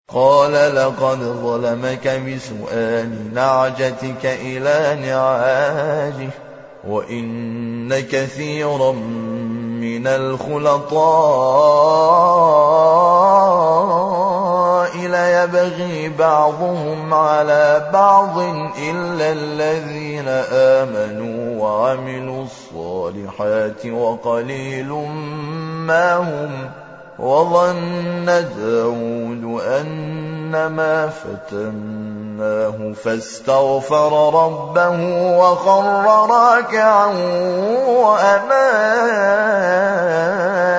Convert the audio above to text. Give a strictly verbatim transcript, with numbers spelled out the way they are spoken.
قال لقد ظلمك بسؤال نعجتك إلى نعاجه وإن كثيرا من الخلطاء ليبغي بعضهم على بعض إلا الذين آمنوا وعملوا الصالحات وقليل ما هم. وظن داود أنما فتناه فاستغفر ربه وخر راكعا وأناب